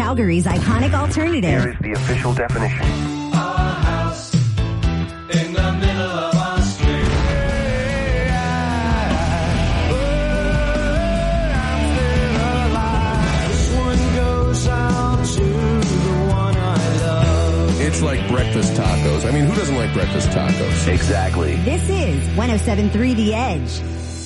Calgary's iconic alternative. Here is the official definition. Our house in the middle of our street. This one goes out to the one I love. It's like breakfast tacos. I mean, who doesn't like breakfast tacos? Exactly. This is 107.3 The Edge.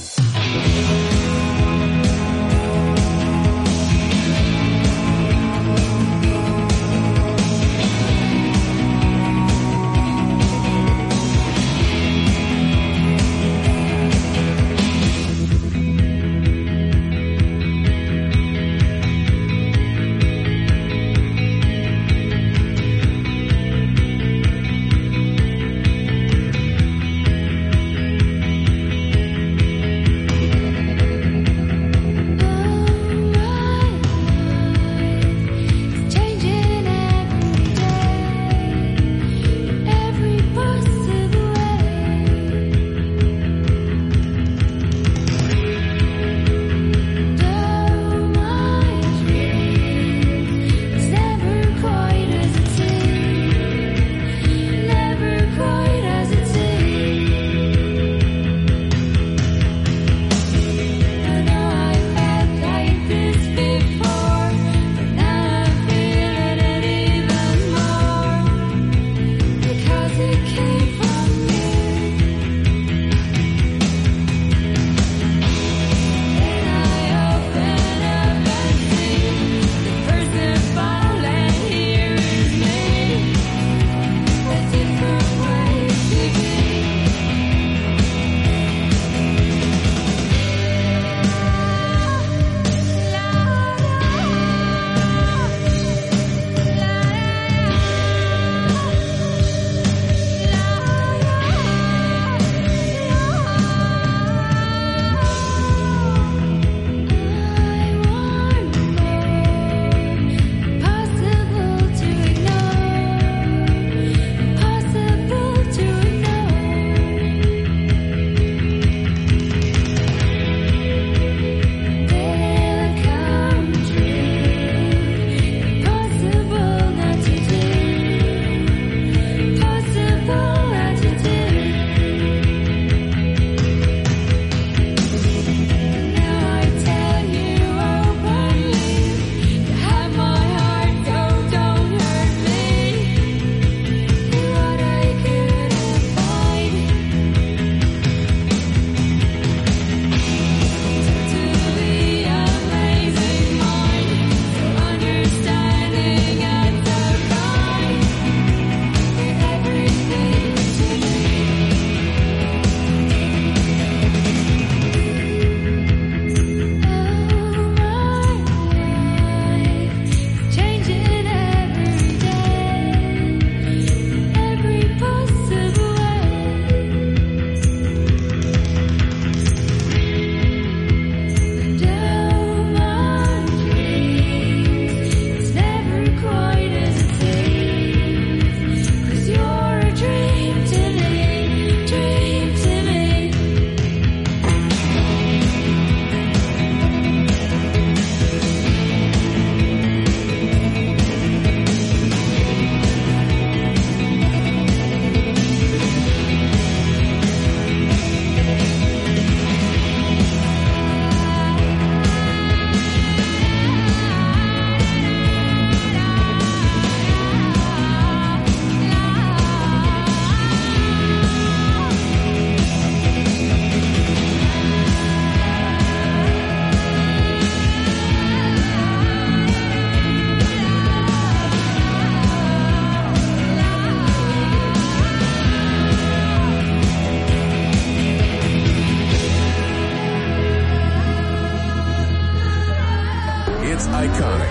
It's iconic.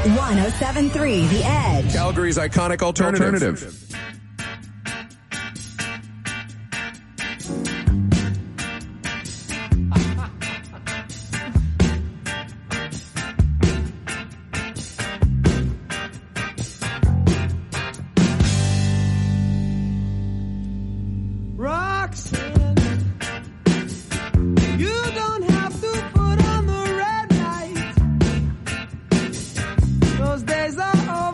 107.3 The Edge. Calgary's iconic alternative. Roxanne, you don't have to put on the red light. Those days are over.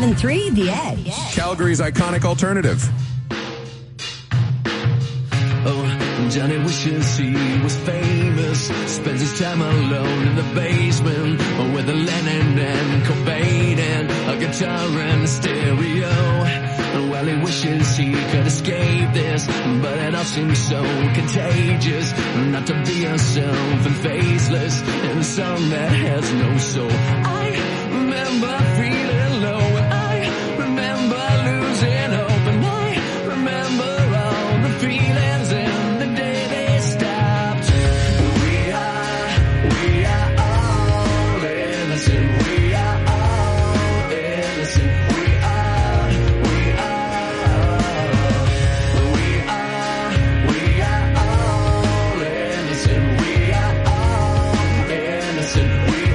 107.3 The Edge. Calgary's iconic alternative. Oh, Johnny wishes he was famous. Spends his time alone in the basement with a Lennon and Cobain and a guitar and a stereo. Well, he wishes he could escape this, but it all seems so contagious. Not to be yourself and faceless in a song that has no soul. I remember feeling low, and I remember losing hope, and I remember all the feelings in the day they stopped. We are all innocent. We are all innocent. We are all innocent. We are all innocent.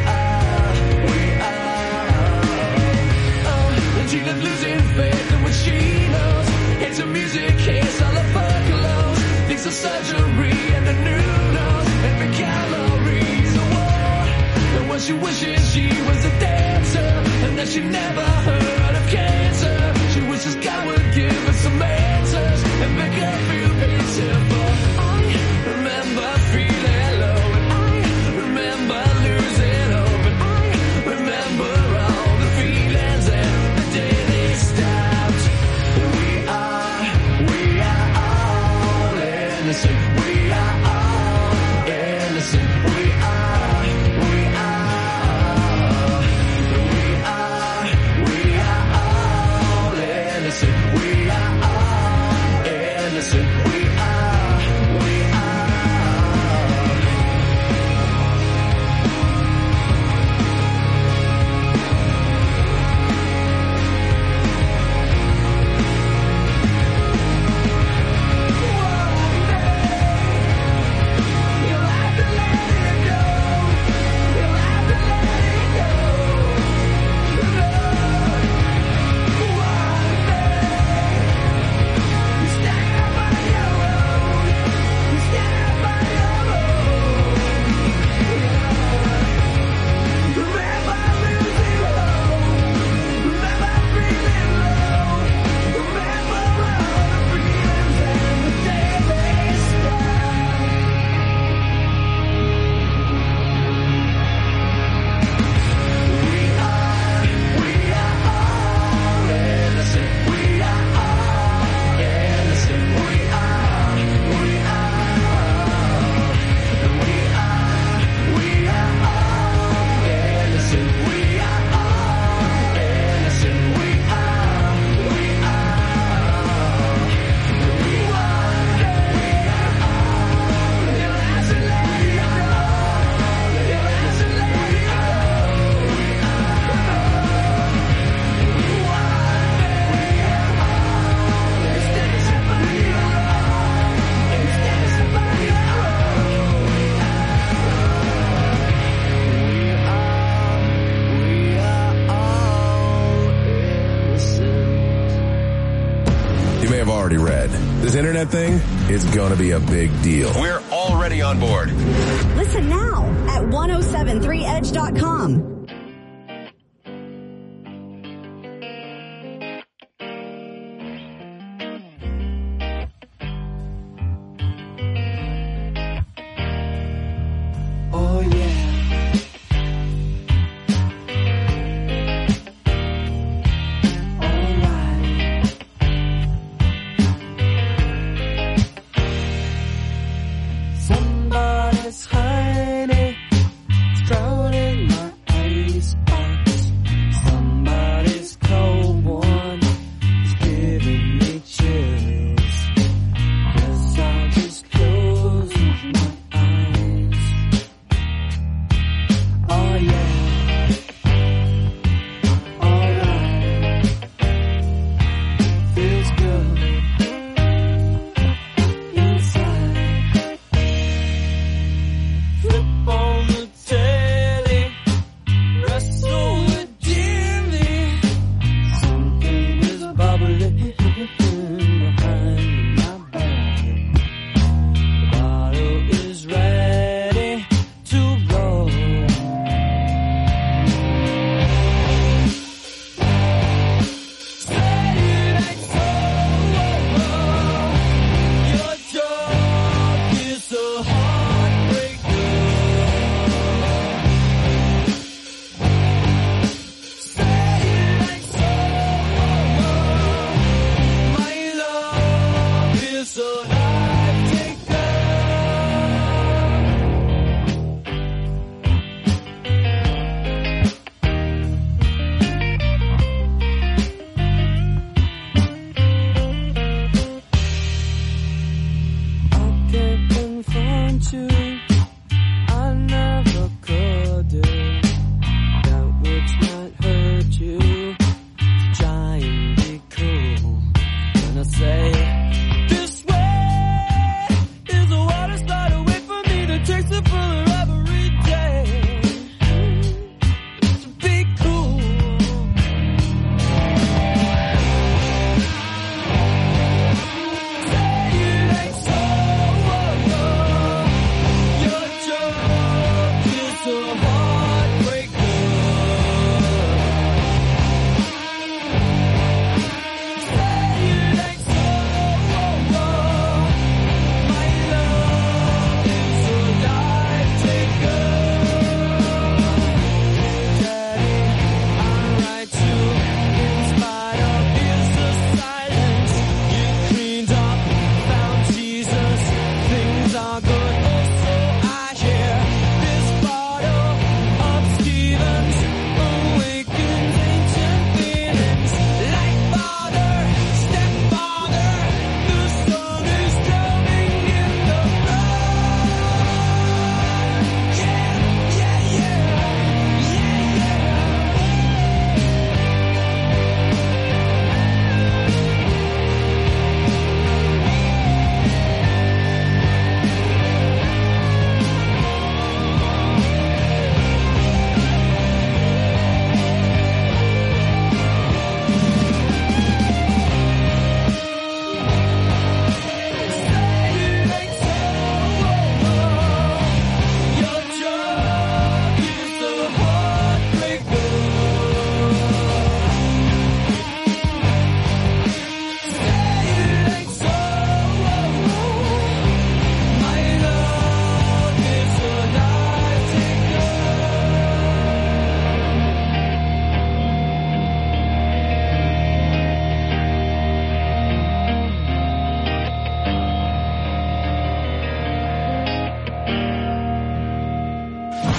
Gina's losing faith in what she knows. It's a music case, all of her clothes. Thinks of surgery and a new nose. Every calories a war. And what she wishes she was a dancer, and that she never heard of cancer. She wishes God would give her some answers and make her feel peaceful. I remember feeling low, and I remember losing hope, and I remember all the feelings and the day they stopped. We are all innocent. We are all innocent. We are all innocent. We are all innocent. We are. This internet thing is going to be a big deal. We're already on board. Listen now at 1073edge.com. Oh yeah. Somebody's hiding, it's drowning my eyes.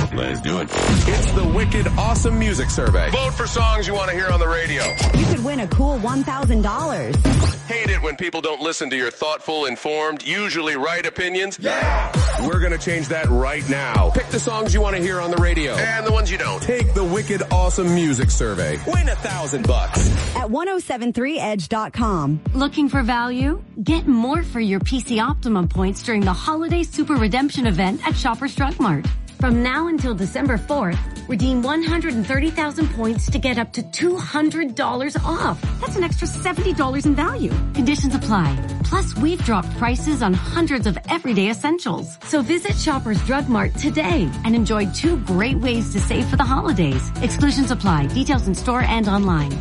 Let's do it. It's the Wicked Awesome Music Survey. Vote for songs you want to hear on the radio. You could win a cool $1,000. Hate it when people don't listen to your thoughtful, informed, usually right opinions. Yeah! We're going to change that right now. Pick the songs you want to hear on the radio and the ones you don't. Take the Wicked Awesome Music Survey. Win $1,000 at 1073edge.com. Looking for value? Get more for your PC Optimum points during the Holiday Super Redemption event at Shoppers Drug Mart. From now until December 4th, redeem 130,000 points to get up to $200 off. That's an extra $70 in value. Conditions apply. Plus, we've dropped prices on hundreds of everyday essentials. So visit Shoppers Drug Mart today and enjoy 2 great ways to save for the holidays. Exclusions apply. Details in store and online.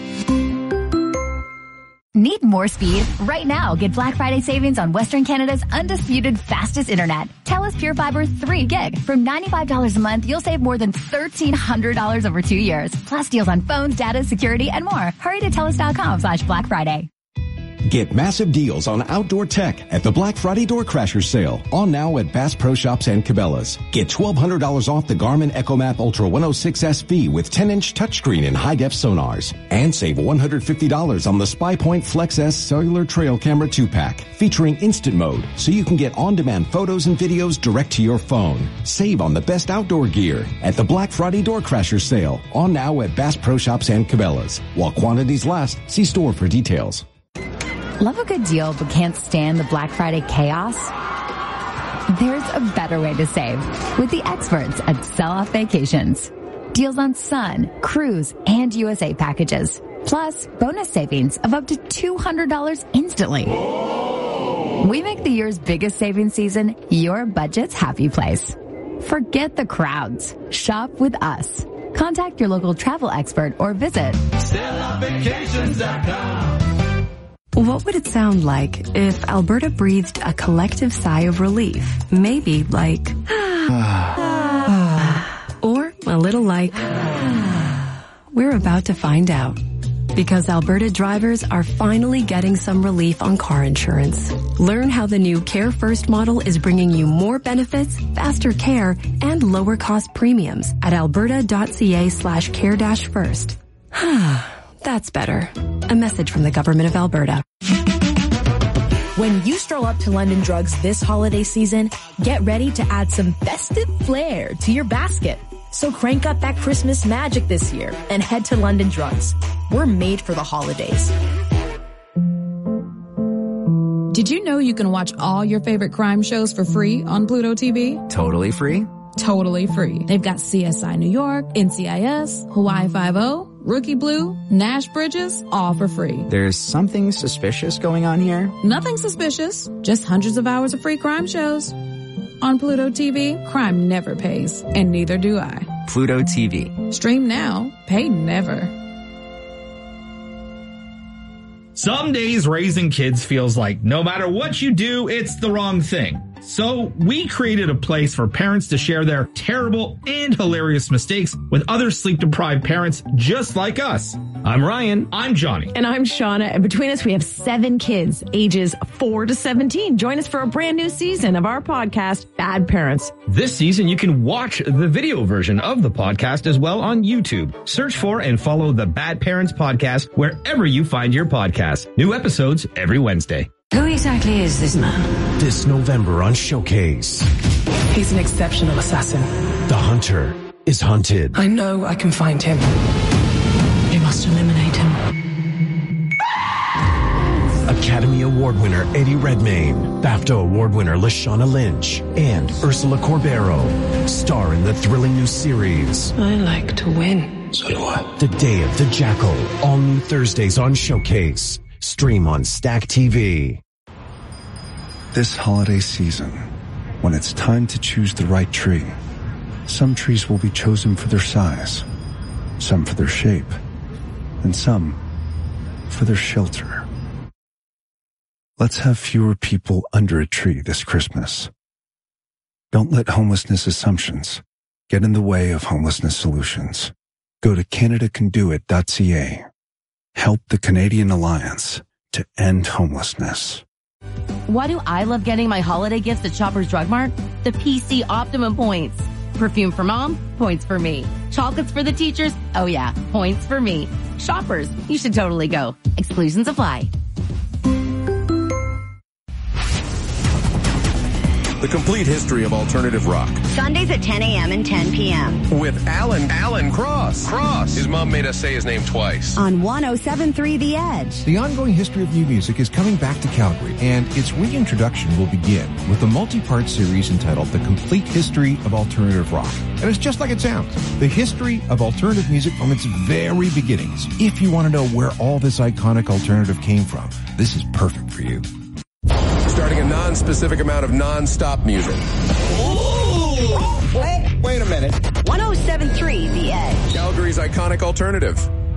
Need more speed? Right now, get Black Friday savings on Western Canada's undisputed fastest internet. TELUS Pure Fiber 3 gig. From $95 a month, you'll save more than $1,300 over 2 years. Plus deals on phones, data, security, and more. Hurry to TELUS.com/Black Friday. Get massive deals on outdoor tech at the Black Friday Door Crasher sale. On now at Bass Pro Shops and Cabela's. Get $1,200 off the Garmin EchoMap Ultra 106 SV with 10-inch touchscreen and high-def sonars. And save $150 on the SpyPoint Flex S Cellular Trail Camera 2-pack, featuring instant mode, so you can get on-demand photos and videos direct to your phone. Save on the best outdoor gear at the Black Friday Door Crasher sale. On now at Bass Pro Shops and Cabela's. While quantities last, see store for details. Love a good deal but can't stand the Black Friday chaos? There's a better way to save with the experts at Sell Off Vacations. Deals on Sun, Cruise, and USA packages. Plus, bonus savings of up to $200 instantly. We make the year's biggest savings season your budget's happy place. Forget the crowds. Shop with us. Contact your local travel expert or visit selloffvacations.com. What would it sound like if Alberta breathed a collective sigh of relief? Maybe like, or a little like, we're about to find out. Because Alberta drivers are finally getting some relief on car insurance. Learn how the new Care First model is bringing you more benefits, faster care, and lower cost premiums at alberta.ca/care-first. That's better. A message from the Government of Alberta. When you stroll up to London Drugs this holiday season, get ready to add some festive flair to your basket. So crank up that Christmas magic this year and head to London Drugs. We're made for the holidays. Did you know you can watch all your favorite crime shows for free on Pluto TV? Totally free? Totally free. They've got CSI New York, NCIS, Hawaii Five-0, Rookie Blue, Nash Bridges, all for free. There's something suspicious going on here? Nothing suspicious. Just hundreds of hours of free crime shows. On Pluto TV, crime never pays, and neither do I. Pluto TV. Stream now, pay never. Some days raising kids feels like no matter what you do, it's the wrong thing. So we created a place for parents to share their terrible and hilarious mistakes with other sleep-deprived parents just like us. I'm Ryan. I'm Johnny. And I'm Shauna. And between us, we have 7 kids, ages 4 to 17. Join us for a brand new season of our podcast, Bad Parents. This season, you can watch the video version of the podcast as well on YouTube. Search for and follow the Bad Parents Podcast wherever you find your podcast. New episodes every Wednesday. Who exactly is this man? This November on Showcase. He's an exceptional assassin. The hunter is hunted. I know I can find him. We must eliminate him. Academy Award winner Eddie Redmayne, BAFTA Award winner Lashana Lynch, and Ursula Corbero star in the thrilling new series. I like to win. So do I. The Day of the Jackal. All new Thursdays on Showcase. Stream on Stack TV. This holiday season, when it's time to choose the right tree, some trees will be chosen for their size, some for their shape, and some for their shelter. Let's have fewer people under a tree this Christmas. Don't let homelessness assumptions get in the way of homelessness solutions. Go to CanadaCanDoIt.ca. Help the Canadian Alliance to end homelessness. Why do I love getting my holiday gifts at Shoppers Drug Mart? The PC Optimum points. Perfume for mom? Points for me. Chocolates for the teachers? Oh yeah, points for me. Shoppers, you should totally go. Exclusions apply. The complete history of alternative rock. Sundays at 10 a.m. and 10 p.m. With Alan Cross. His mom made us say his name twice. On 107.3 The Edge. The ongoing history of new music is coming back to Calgary, and its reintroduction will begin with a multi-part series entitled The Complete History of Alternative Rock. And it's just like it sounds. The history of alternative music from its very beginnings. If you want to know where all this iconic alternative came from, this is perfect for you. Starting a non-specific amount of non-stop music. Wait a minute. 107.3 The Edge. Calgary's iconic alternative.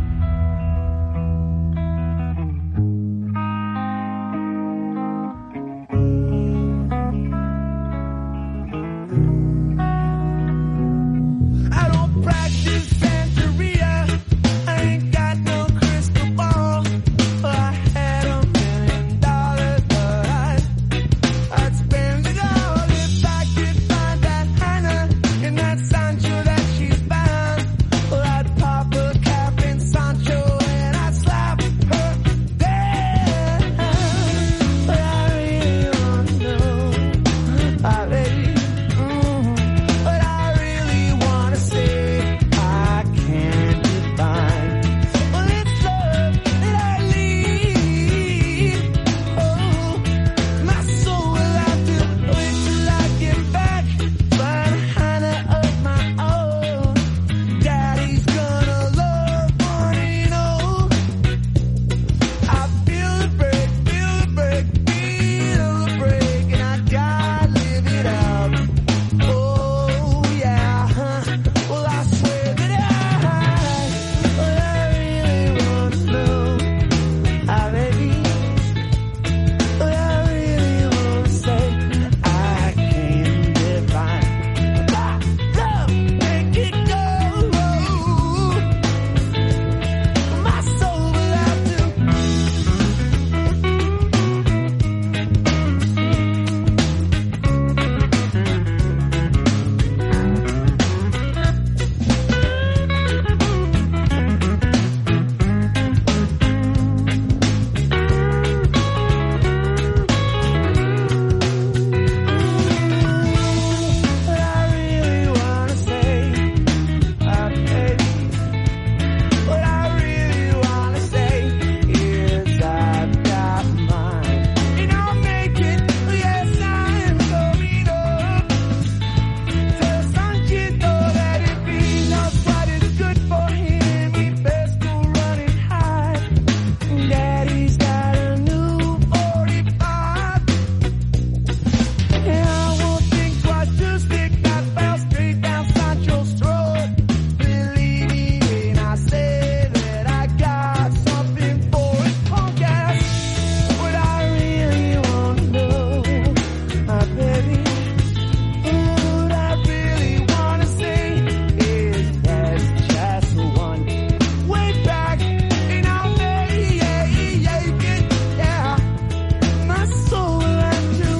I don't practice Santeria. I ain't got no crystal ball. I had $1 million, but I'd spend it all if I could find that Hannah in that Sancho that she's found. Well, I'd pop a cap in Sancho and I'd slap her down. But I really want to know, I really, but I really want to say I can't define. Well, it's love that I need. Oh, my soul will have to wait till I get back. Find Hannah of my own. Daddy's gonna love one, you know. I feel the break, and I gotta live it out. Oh yeah, well I swear that I really wanna know. I really wanna say I can't define. Love, make it go. My soul will have to. But I really wanna say, what I really wanna say is I've got mine. And I'll make it, yes, I'm going up. Tell Sanchito that if he knows what is good for him, he best go running high. Daddy's got a new 45. And I won't think twice to stick that bell straight down Sancho's throat. Believe me when I say that I got something for his punk ass. What I really want to know, my baby, what I really want to say is there's just one way back, and I'll make it, yeah. My soul will have to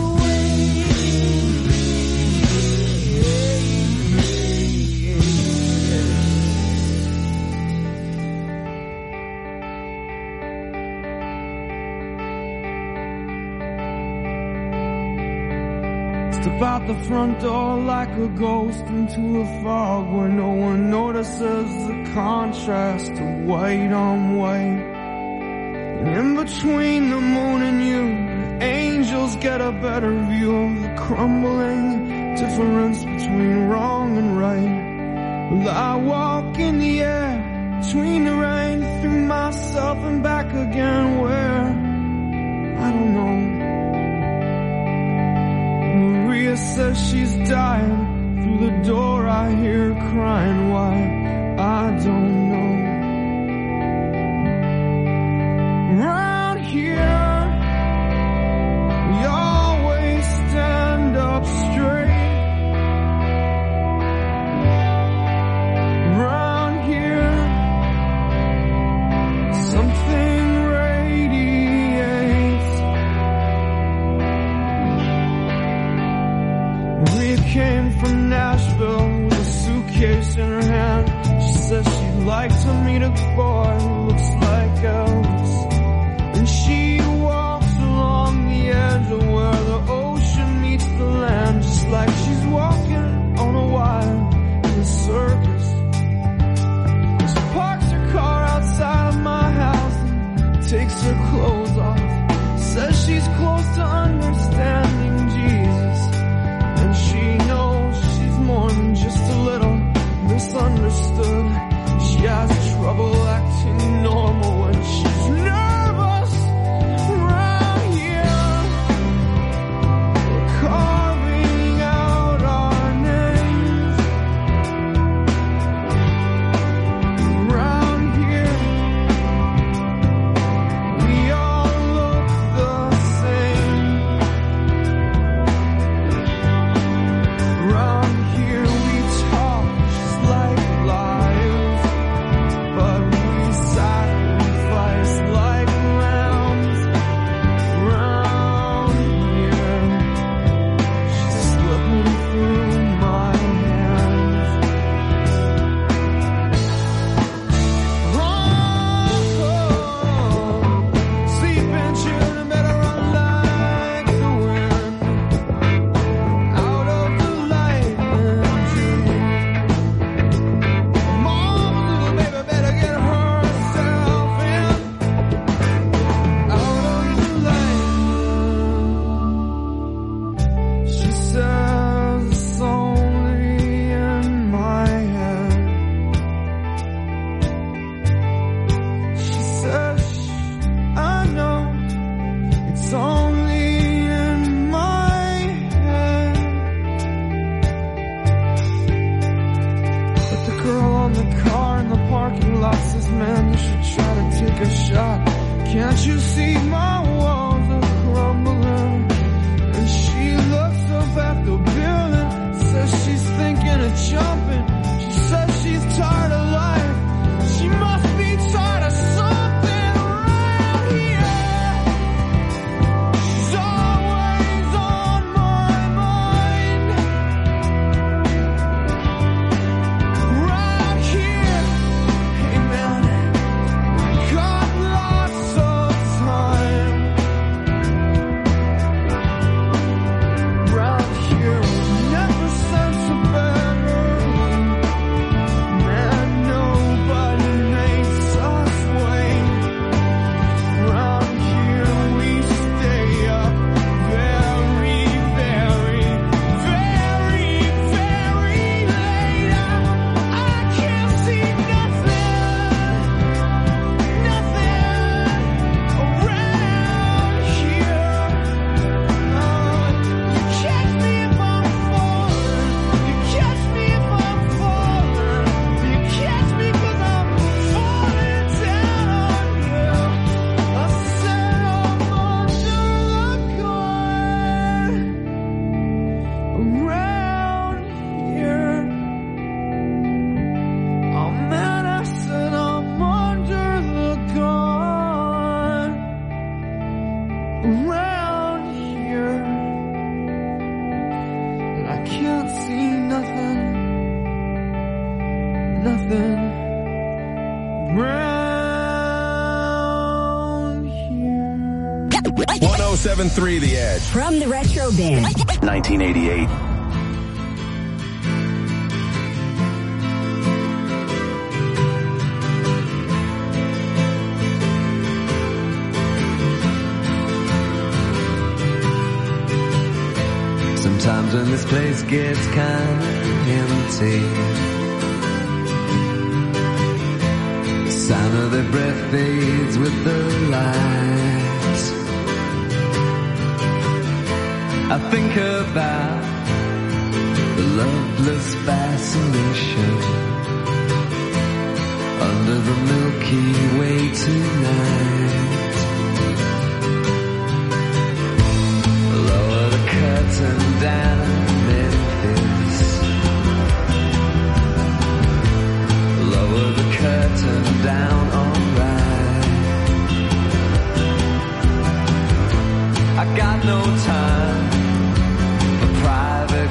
Step out the front door like a ghost into a fog where no one notices the contrast of white on white. And in between the moon and you, the angels get a better view of the crumbling difference between wrong and right. Well, I walk in the air between the rain, through myself and back again, where I don't know. Maria says she's dying. Through the door I hear her crying. Why? I don't know. Around here, we always stand up straight. Around here, something radiates. We came from Nashville. boy who looks like Elvis. And she walks along the edge of where the ocean meets the land, just like she's walking on a wire in the circus. She parks her car outside of my house and takes her clothes off. Says she's close to understanding Jesus, and she knows she's more than just a little misunderstood. She has trouble acting normal when she's nervous around here. We're carving out our names around here. We all look the same. Around here we talk just like liars, but we sacrifice like lambs. Around here, she's slipping through my hands. Sleeping children better run like the wind, out of the light and dream. Mom's little baby better get herself in, out of the light. She says it's only in my head. She says, I know it's only in my head. But the girl on the car in the parking lot says, man, you should try to take a shot. Can't you see my walls are crumbling? And she looks up at the building, says she's thinking of jumping. She says she's tired of life. She must be tired of something around here. She's always on my mind. Around here, hey man, got lots of time. Around here, never sense a better. Man, nobody makes us wait. Around here, we stay up very, very, very, very late. I can't see nothing around here. You catch me if I'm falling. You catch me if I'm falling. You catch me 'cause I'm falling down on you. I said I'm under the gun around here. Oh man, I said I'm under the gun around here. And I can't see nothing around here. 1073 The Edge. From the Retro Bin. 1988. Sometimes when this place gets kinda empty, the sound of their breath fades with the lights. I think about the loveless fascination under the Milky Way tonight. Lower the curtain down, Memphis. Lower the curtain down, alright. I got no time for private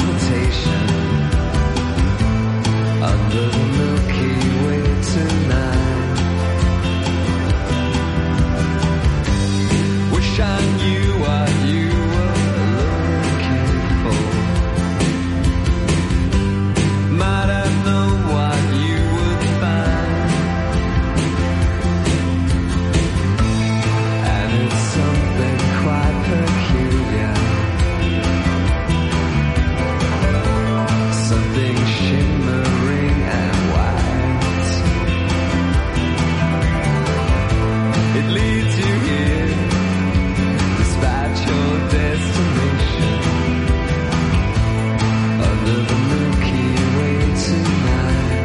consultation under the Milky Way tonight. shimmering and white. It leads you here, despite your destination, under the Milky Way tonight.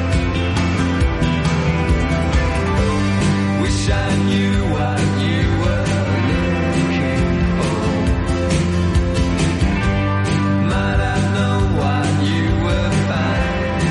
Wish I knew what you were looking for. Might I know what you were finding?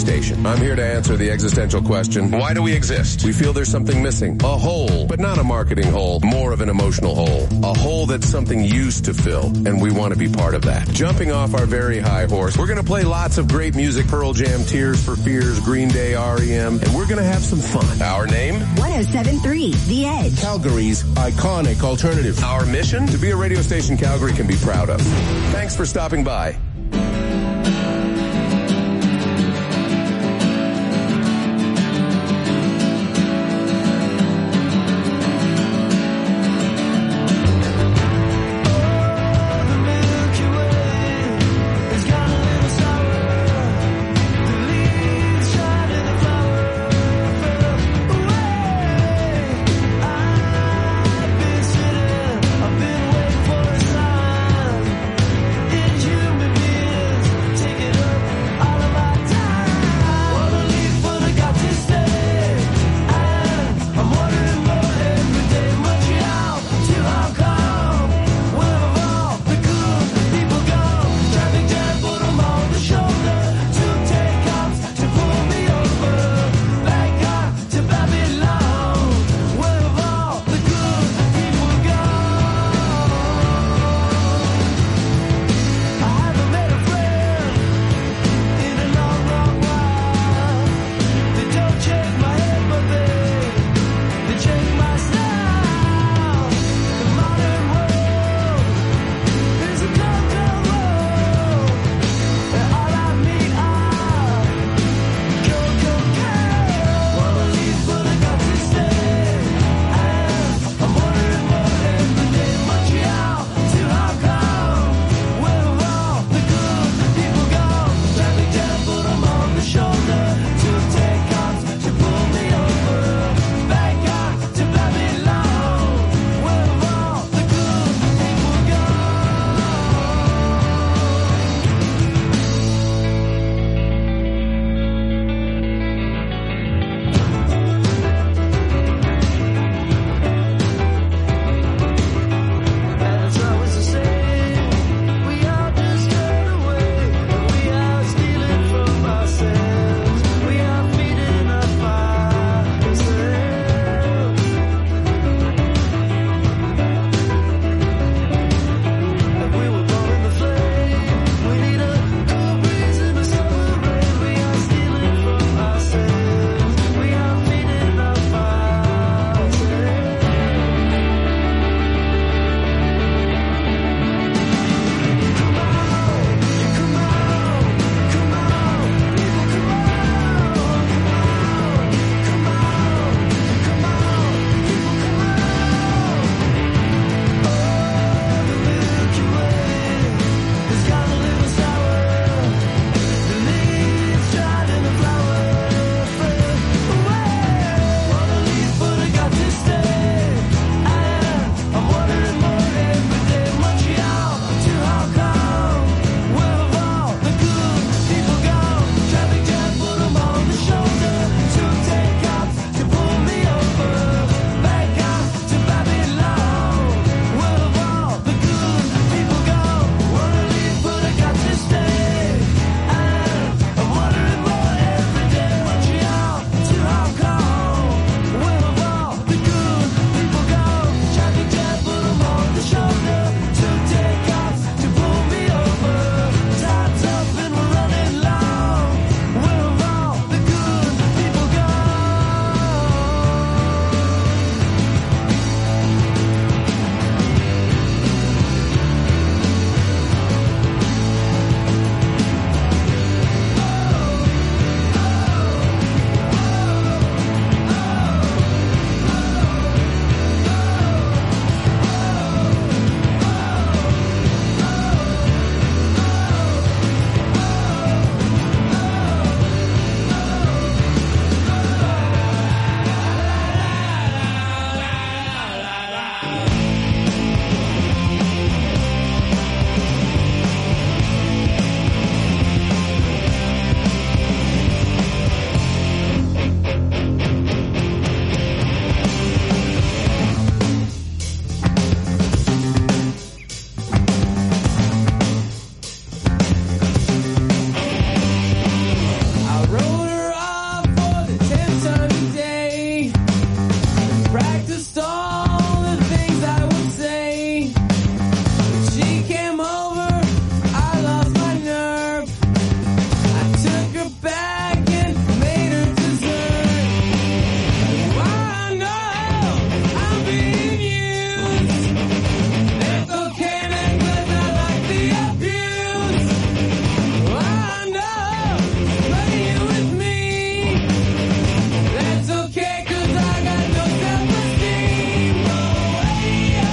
station. I'm here to answer the existential question, why do we exist? We feel there's something missing. A hole, but not a marketing hole, more of an emotional hole. A hole that something used to fill, and we want to be part of that. Jumping off our very high horse, we're going to play lots of great music, Pearl Jam, Tears for Fears, Green Day, REM, and we're going to have some fun. Our name? 107.3 The Edge. Calgary's iconic alternative. Our mission? To be a radio station Calgary can be proud of. Thanks for stopping by. I've been waiting for a sign. In human beings. just all the things I would say. When she came over, I lost my nerve. I took her back and made her dessert. I know I'm being used. It's okay, man, 'cause I like the abuse. I know playing with me. That's okay, 'cause I got no self-esteem. Oh, yeah,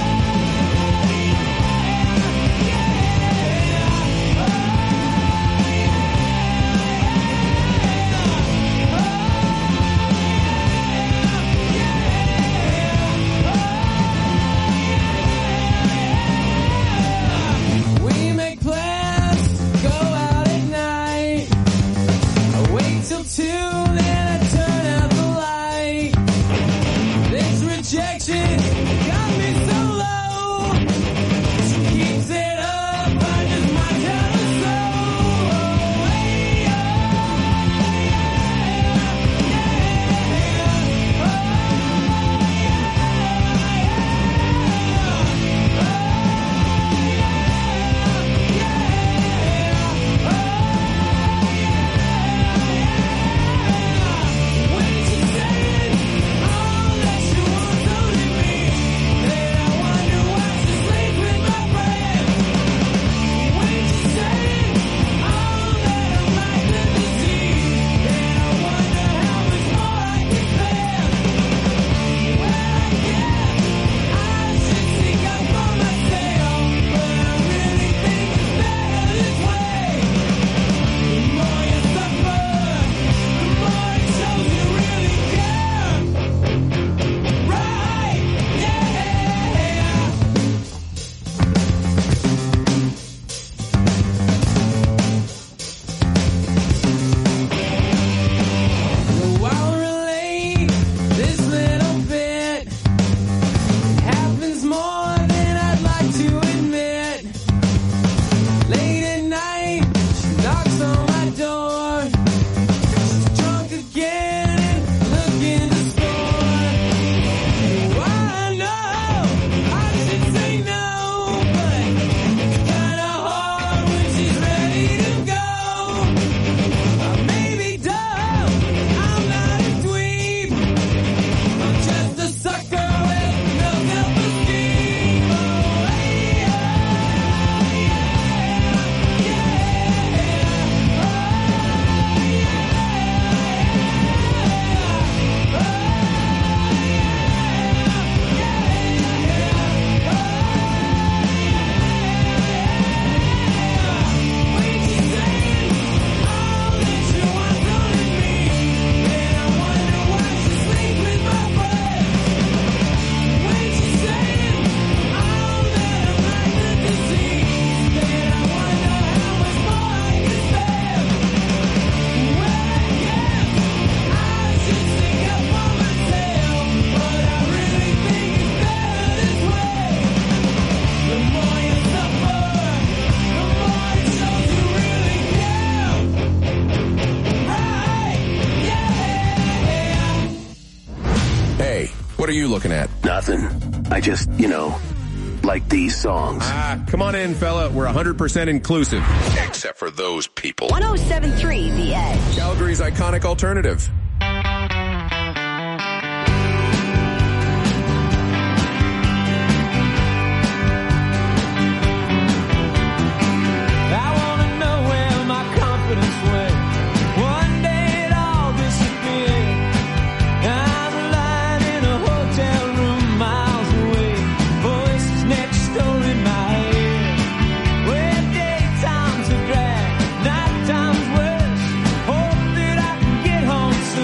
we make plans, go out at night. I wait till 2, then I turn out the light. This rejection got me so low. She keeps it up, I just might tell her so. Oh, hey, I'll relate this little bit. It happens more than I'd like to admit. Late at night, she knocks on my door. She's drunk again and looking to score. I know I should say no, but it's kinda hard when she's ready to go. I may be dumb, I'm not a dweeb. I'm just a sucker with no self-esteem. Oh, hey, Hey, what are you looking at? Nothing. I just, like these songs. Come on in, fella. We're 100% inclusive. Except for those people. 107.3 The Edge. Calgary's iconic alternative. I wanna know where my confidence went. One day it all disappeared. I'm lying in a hotel room miles away. Voices next door in my head. Where daytimes are drag, night times worse. Hope that I can get home soon.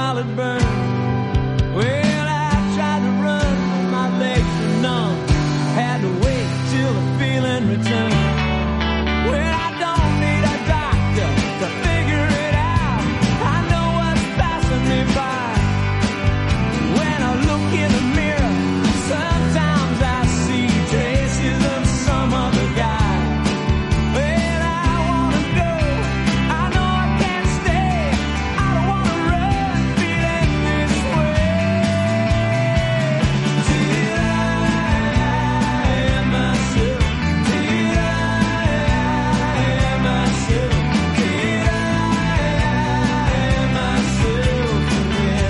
while it burned. Well, I tried to run, but my legs were numb. Had to wait till the feeling returned. Well, I don't need a doctor to figure it out. I know what's passing me by. When I look in the mirror, sometimes I see traces of some other guy. Well, I wanna go, I know I can't stay. I don't wanna run feeling this way. Till I am myself, till I am myself, till I am myself again.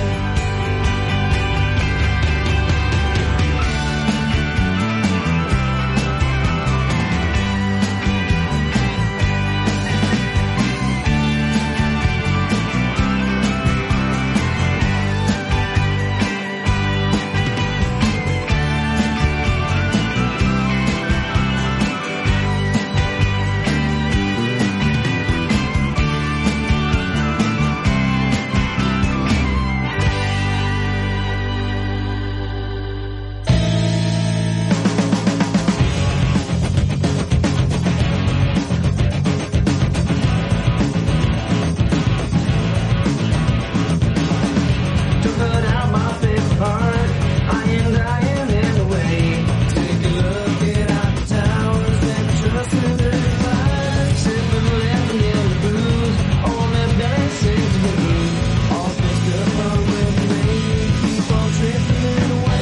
To put out my favorite part, I am dying in the way. Take a look at our towers and trust in the fire. Sipping, living in the booze, only dancing to the moon. All dressed up on with me, keep on drifting away.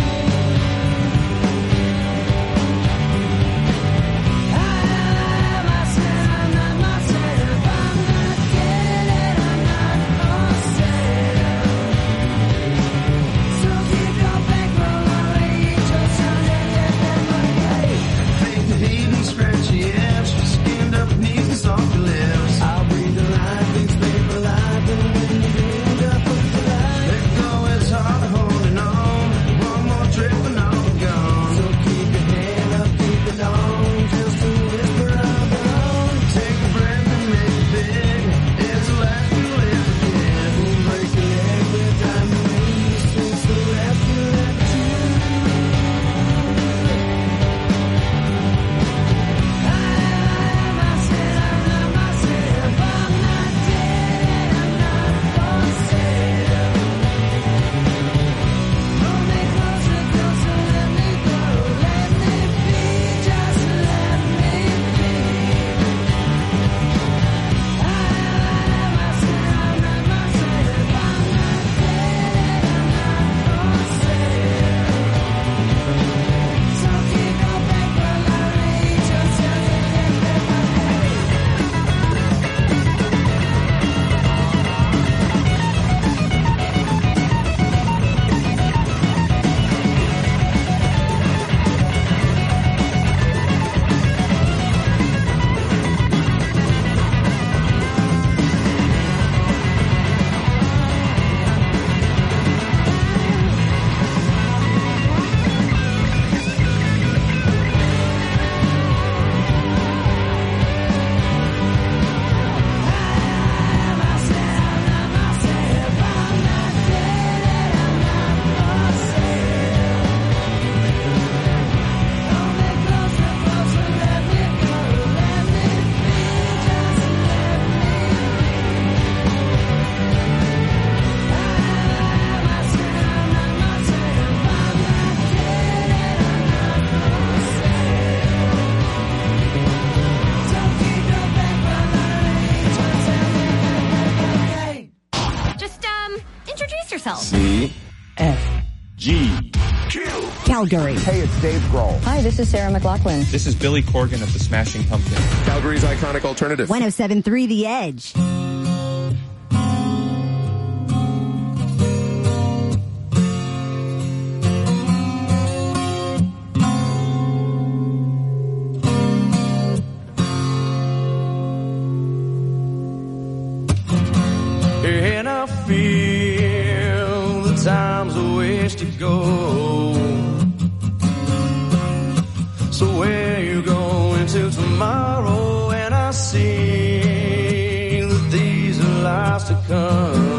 I'm myself, I'm not myself, I'm not getting it, I'm not myself. So keep your bankroll on reach your son and get them away. Fake the heat and scratch the edge, skinned up beneath the soft lips. I'll breathe the life, explain the life, and when you end up with the light, let go, it's hard to holding on. One more trip and I'll be gone. So keep your head up, keep it on, just to whisper out loud. Take a breath and make it big. It's the last you'll ever get. We'll break your leg with diamond rings, since the rest you left to. I'm myself, I'm not myself, I'm not dead, I'm not for sale. Hold me closer, closer, let me go, let me be, just let me be. I'm myself, I'm not myself, I'm not dead, I'm not for sale. So keep your bankroll on reach yourself and get them away. Just, introduce yourself. Calgary. Hey, it's Dave Grohl. Hi, this is Sarah McLachlan. This is Billy Corgan of the Smashing Pumpkins. Calgary's iconic alternative. 107.3 The Edge. And I feel the time's a ways to go. So where you going till tomorrow? And I see that these are lies to come.